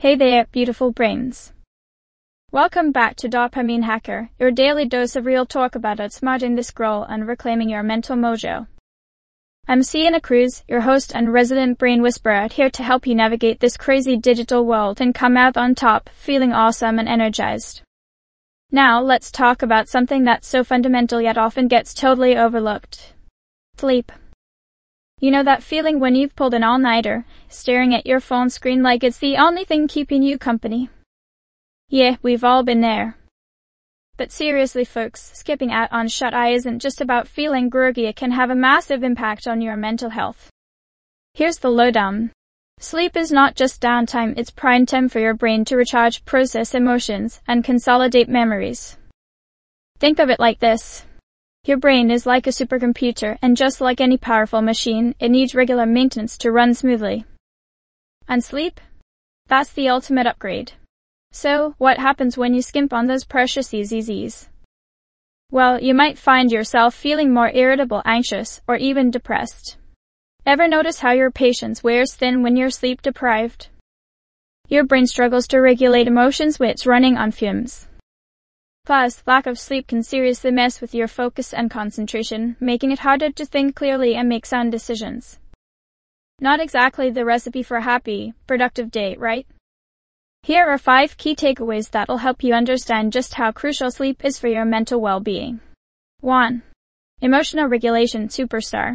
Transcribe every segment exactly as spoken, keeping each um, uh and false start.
Hey there, beautiful brains. Welcome back to Dopamine Hacker, your daily dose of real talk about outsmarting the scroll and reclaiming your mental mojo. I'm Sienna Cruz, your host and resident brain whisperer, here to help you navigate this crazy digital world and come out on top, feeling awesome and energized. Now, let's talk about something that's so fundamental yet often gets totally overlooked. Sleep. You know that feeling when you've pulled an all-nighter, staring at your phone screen like it's the only thing keeping you company? Yeah, we've all been there. But seriously folks, skipping out on shut-eye isn't just about feeling groggy, it can have a massive impact on your mental health. Here's the lowdown. Sleep is not just downtime, it's prime time for your brain to recharge, process emotions, and consolidate memories. Think of it like this. Your brain is like a supercomputer, and just like any powerful machine, it needs regular maintenance to run smoothly. And sleep? That's the ultimate upgrade. So, what happens when you skimp on those precious easy Z's? Well, you might find yourself feeling more irritable, anxious, or even depressed. Ever notice how your patience wears thin when you're sleep deprived? Your brain struggles to regulate emotions when it's running on fumes. Plus, lack of sleep can seriously mess with your focus and concentration, making it harder to think clearly and make sound decisions. Not exactly the recipe for a happy, productive day, right? Here are five key takeaways that'll help you understand just how crucial sleep is for your mental well-being. one. Emotional regulation superstar.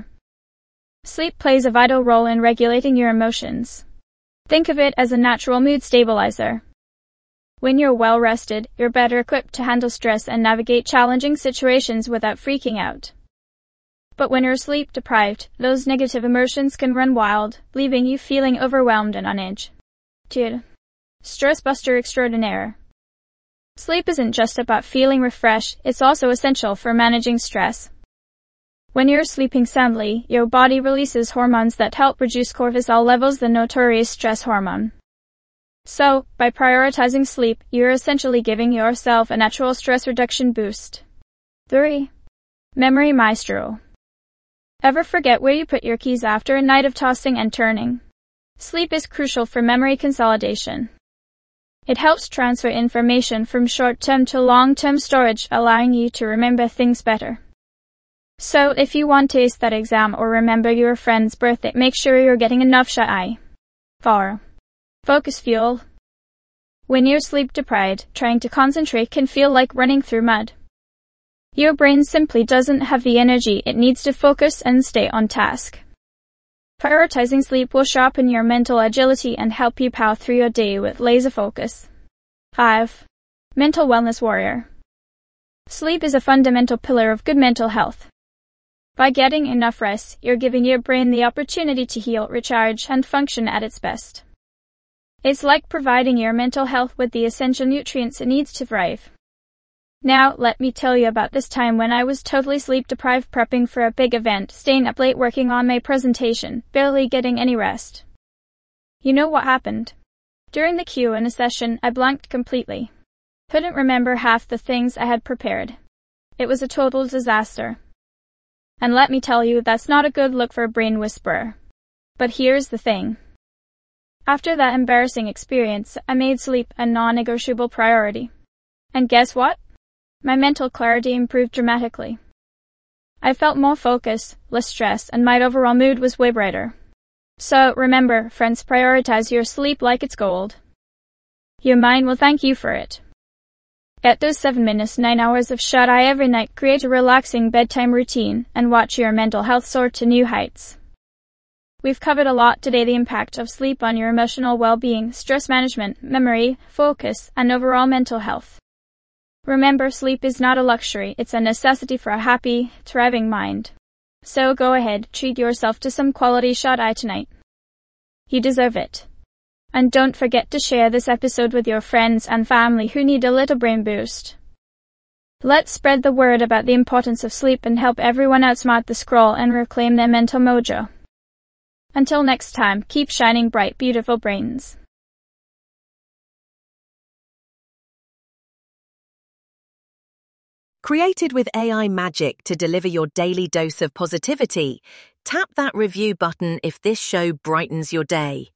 Sleep plays a vital role in regulating your emotions. Think of it as a natural mood stabilizer. When you're well rested, you're better equipped to handle stress and navigate challenging situations without freaking out. But when you're sleep deprived, those negative emotions can run wild, leaving you feeling overwhelmed and on edge. two. Stress buster extraordinaire. Sleep isn't just about feeling refreshed, it's also essential for managing stress. When you're sleeping soundly, your body releases hormones that help reduce cortisol levels, the notorious stress hormone. So, by prioritizing sleep, you're essentially giving yourself a natural stress reduction boost. three. Memory maestro. Ever forget where you put your keys after a night of tossing and turning? Sleep is crucial for memory consolidation. It helps transfer information from short-term to long-term storage, allowing you to remember things better. So, if you want to ace that exam or remember your friend's birthday, make sure you're getting enough shut-eye. four. Focus fuel. When you're sleep deprived, trying to concentrate can feel like running through mud. Your brain simply doesn't have the energy it needs to focus and stay on task. Prioritizing sleep will sharpen your mental agility and help you power through your day with laser focus. five. Mental wellness warrior. Sleep is a fundamental pillar of good mental health. By getting enough rest, you're giving your brain the opportunity to heal, recharge, and function at its best. It's like providing your mental health with the essential nutrients it needs to thrive. Now, let me tell you about this time when I was totally sleep deprived prepping for a big event, staying up late working on my presentation, barely getting any rest. You know what happened? During the Q and A session, I blanked completely. Couldn't remember half the things I had prepared. It was a total disaster. And let me tell you, that's not a good look for a brain whisperer. But here's the thing. After that embarrassing experience, I made sleep a non-negotiable priority. And guess what? My mental clarity improved dramatically. I felt more focused, less stressed, and my overall mood was way brighter. So, remember, friends, prioritize your sleep like it's gold. Your mind will thank you for it. Get those seven minutes, nine hours of shut-eye every night, create a relaxing bedtime routine, and watch your mental health soar to new heights. We've covered a lot today: the impact of sleep on your emotional well-being, stress management, memory, focus, and overall mental health. Remember, sleep is not a luxury, it's a necessity for a happy, thriving mind. So go ahead, treat yourself to some quality shut-eye tonight. You deserve it. And don't forget to share this episode with your friends and family who need a little brain boost. Let's spread the word about the importance of sleep and help everyone outsmart the scroll and reclaim their mental mojo. Until next time, keep shining bright, beautiful brains. Created with A I magic to deliver your daily dose of positivity, tap that review button if this show brightens your day.